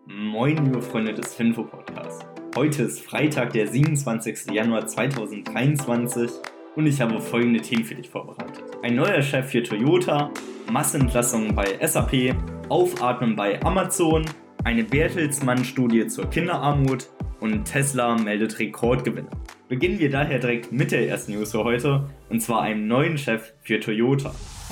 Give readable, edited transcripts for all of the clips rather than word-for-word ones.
Moin, liebe Freunde des Finfo-Podcasts. Heute ist Freitag, der 27. Januar 2023 und ich habe folgende Themen für dich vorbereitet. Ein neuer Chef für Toyota, Massenentlassungen bei SAP, Aufatmen bei Amazon, eine Bertelsmann-Studie zur Kinderarmut und Tesla meldet Rekordgewinne. Beginnen wir daher direkt mit der ersten News für heute, und zwar einem neuen Chef für Toyota.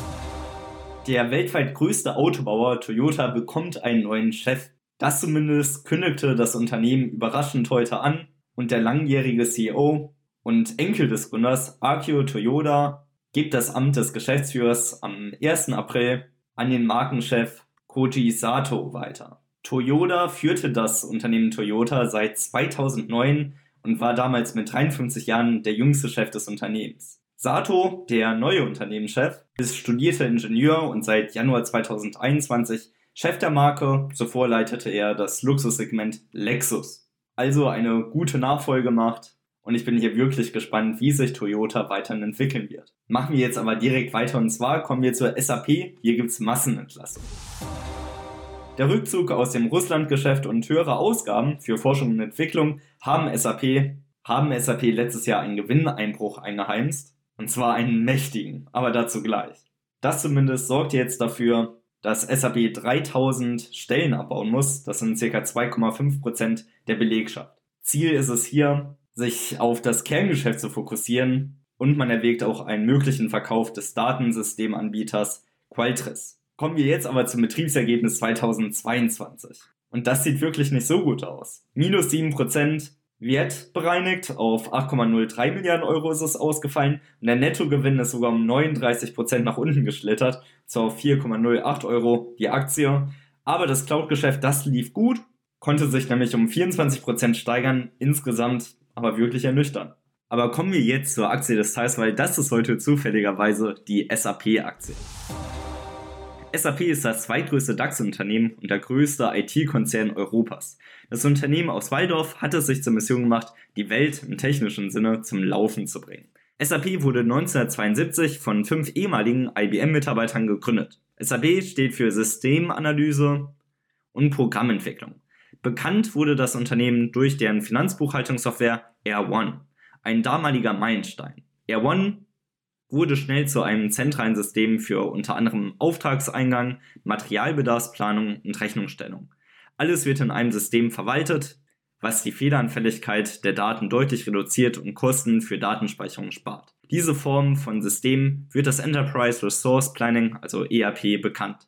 Der weltweit größte Autobauer Toyota bekommt einen neuen Chef. Das zumindest kündigte das Unternehmen überraschend heute an und der langjährige CEO und Enkel des Gründers Akio Toyoda gibt das Amt des Geschäftsführers am 1. April an den Markenchef Koji Sato weiter. Toyoda führte das Unternehmen Toyota seit 2009 und war damals mit 53 Jahren der jüngste Chef des Unternehmens. Sato, der neue Unternehmenschef, ist studierter Ingenieur und seit Januar 2021 Chef der Marke. Zuvor leitete er das Luxussegment Lexus. Also eine gute Nachfolgemacht und ich bin hier wirklich gespannt, wie sich Toyota weiterhin entwickeln wird. Machen wir jetzt aber direkt weiter und zwar kommen wir zur SAP. Hier gibt es Massenentlassung. Der Rückzug aus dem Russlandgeschäft und höhere Ausgaben für Forschung und Entwicklung haben SAP letztes Jahr einen Gewinneinbruch eingeheimst. Und zwar einen mächtigen, aber dazu gleich. Das zumindest sorgt jetzt dafür, dass SAP 3000 Stellen abbauen muss. Das sind ca. 2,5% der Belegschaft. Ziel ist es hier, sich auf das Kerngeschäft zu fokussieren und man erwägt auch einen möglichen Verkauf des Datensystemanbieters Qualtrics. Kommen wir jetzt aber zum Betriebsergebnis 2022. Und das sieht wirklich nicht so gut aus. Minus 7%. Wertbereinigt auf 8,03 Milliarden Euro ist es ausgefallen und der Nettogewinn ist sogar um 39% nach unten geschlittert, zwar auf 4,08 Euro die Aktie, aber das Cloud-Geschäft, das lief gut, konnte sich nämlich um 24% steigern, insgesamt aber wirklich ernüchternd. Aber kommen wir jetzt zur Aktie des Tages, weil das ist heute zufälligerweise die SAP-Aktie. SAP ist das zweitgrößte DAX-Unternehmen und der größte IT-Konzern Europas. Das Unternehmen aus Walldorf hat es sich zur Mission gemacht, die Welt im technischen Sinne zum Laufen zu bringen. SAP wurde 1972 von 5 ehemaligen IBM-Mitarbeitern gegründet. SAP steht für Systemanalyse und Programmentwicklung. Bekannt wurde das Unternehmen durch deren Finanzbuchhaltungssoftware R1, ein damaliger Meilenstein. R1 wurde schnell zu einem zentralen System für unter anderem Auftragseingang, Materialbedarfsplanung und Rechnungsstellung. Alles wird in einem System verwaltet, was die Fehleranfälligkeit der Daten deutlich reduziert und Kosten für Datenspeicherung spart. Diese Form von System wird als Enterprise Resource Planning, also ERP, bekannt.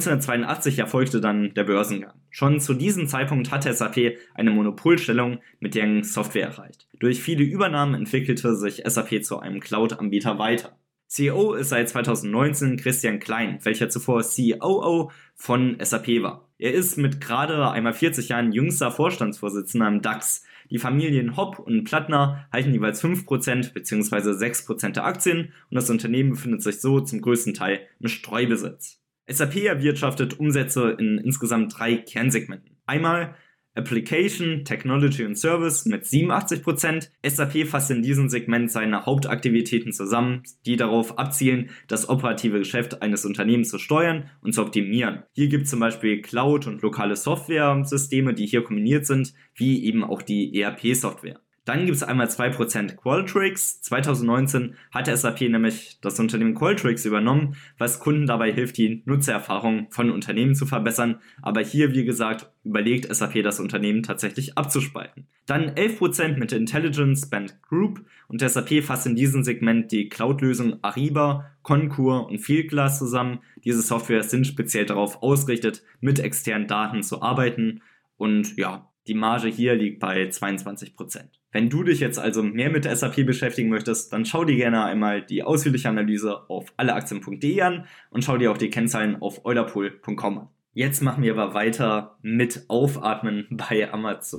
1982 erfolgte dann der Börsengang. Schon zu diesem Zeitpunkt hatte SAP eine Monopolstellung mit deren Software erreicht. Durch viele Übernahmen entwickelte sich SAP zu einem Cloud-Anbieter weiter. CEO ist seit 2019 Christian Klein, welcher zuvor COO von SAP war. Er ist mit gerade einmal 40 Jahren jüngster Vorstandsvorsitzender im DAX. Die Familien Hopp und Plattner halten jeweils 5% bzw. 6% der Aktien und das Unternehmen befindet sich so zum größten Teil im Streubesitz. SAP erwirtschaftet Umsätze in insgesamt 3 Kernsegmenten. Einmal Application, Technology und Service mit 87%. SAP fasst in diesem Segment seine Hauptaktivitäten zusammen, die darauf abzielen, das operative Geschäft eines Unternehmens zu steuern und zu optimieren. Hier gibt es zum Beispiel Cloud- und lokale Software-Systeme, die hier kombiniert sind, wie eben auch die ERP-Software. Dann gibt es einmal 2% Qualtrics. 2019 hatte SAP nämlich das Unternehmen Qualtrics übernommen, was Kunden dabei hilft, die Nutzererfahrung von Unternehmen zu verbessern. Aber hier, wie gesagt, überlegt SAP, das Unternehmen tatsächlich abzuspalten. Dann 11% mit Intelligence Band Group und SAP fasst in diesem Segment die Cloud-Lösung Ariba, Concur und Fieldglass zusammen. Diese Software sind speziell darauf ausgerichtet, mit externen Daten zu arbeiten und ja, die Marge hier liegt bei 22%. Wenn du dich jetzt also mehr mit SAP beschäftigen möchtest, dann schau dir gerne einmal die ausführliche Analyse auf alleaktien.de an und schau dir auch die Kennzahlen auf eulerpool.com an. Jetzt machen wir aber weiter mit Aufatmen bei Amazon.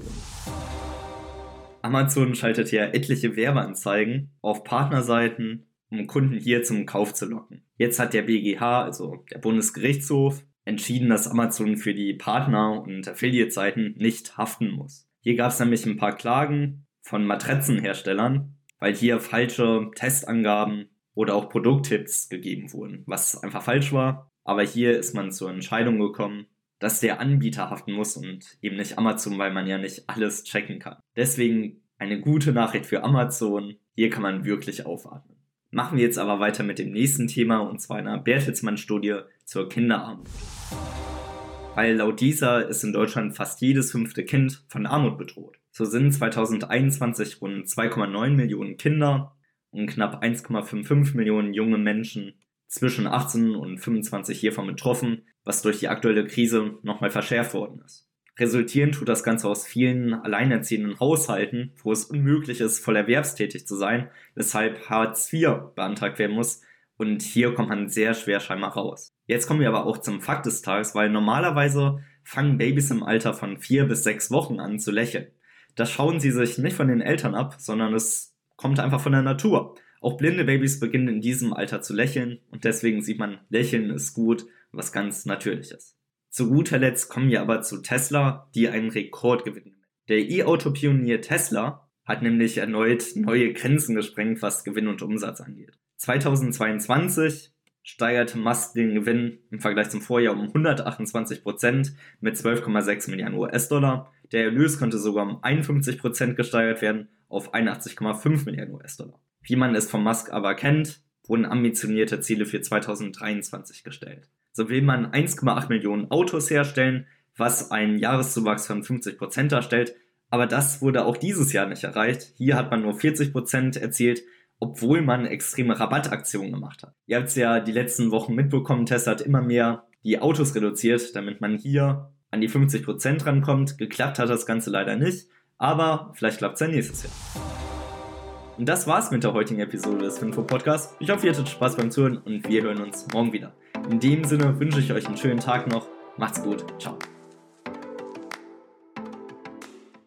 Amazon schaltet ja etliche Werbeanzeigen auf Partnerseiten, um Kunden hier zum Kauf zu locken. Jetzt hat der BGH, also der Bundesgerichtshof, entschieden, dass Amazon für die Partner- und Affiliate-Seiten nicht haften muss. Hier gab es nämlich ein paar Klagen von Matratzenherstellern, weil hier falsche Testangaben oder auch Produkttipps gegeben wurden, was einfach falsch war. Aber hier ist man zur Entscheidung gekommen, dass der Anbieter haften muss und eben nicht Amazon, weil man ja nicht alles checken kann. Deswegen eine gute Nachricht für Amazon, hier kann man wirklich aufatmen. Machen wir jetzt aber weiter mit dem nächsten Thema, und zwar einer Bertelsmann-Studie zur Kinderarmut. Weil laut dieser ist in Deutschland fast jedes 5. Kind von Armut bedroht. So sind 2021 rund 2,9 Millionen Kinder und knapp 1,55 Millionen junge Menschen zwischen 18 und 25 hiervon betroffen, was durch die aktuelle Krise nochmal verschärft worden ist. Resultieren tut das Ganze aus vielen alleinerziehenden Haushalten, wo es unmöglich ist, voll erwerbstätig zu sein, weshalb Hartz IV beantragt werden muss, und hier kommt man sehr schwer scheinbar raus. Jetzt kommen wir aber auch zum Fakt des Tages, weil normalerweise fangen Babys im Alter von 4 bis 6 Wochen an zu lächeln. Das schauen sie sich nicht von den Eltern ab, sondern es kommt einfach von der Natur. Auch blinde Babys beginnen in diesem Alter zu lächeln und deswegen sieht man, Lächeln ist gut, was ganz Natürliches. Zu guter Letzt kommen wir aber zu Tesla, die einen Rekordgewinn gemeldet. Der E-Auto-Pionier Tesla hat nämlich erneut neue Grenzen gesprengt, was Gewinn und Umsatz angeht. 2022 steigerte Musk den Gewinn im Vergleich zum Vorjahr um 128% mit 12,6 Milliarden US-Dollar. Der Erlös konnte sogar um 51% gesteigert werden auf 81,5 Milliarden US-Dollar. Wie man es von Musk aber kennt, wurden ambitionierte Ziele für 2023 gestellt. So will man 1,8 Millionen Autos herstellen, was einen Jahreszuwachs von 50% darstellt, aber das wurde auch dieses Jahr nicht erreicht. Hier hat man nur 40% erzielt, obwohl man extreme Rabattaktionen gemacht hat. Ihr habt es ja die letzten Wochen mitbekommen, Tesla hat immer mehr die Autos reduziert, damit man hier an die 50% rankommt. Geklappt hat das Ganze leider nicht, aber vielleicht klappt es ja nächstes Jahr. Und das war's mit der heutigen Episode des Finfo-Podcasts. Ich hoffe, ihr hattet Spaß beim Zuhören und wir hören uns morgen wieder. In dem Sinne wünsche ich euch einen schönen Tag noch. Macht's gut. Ciao.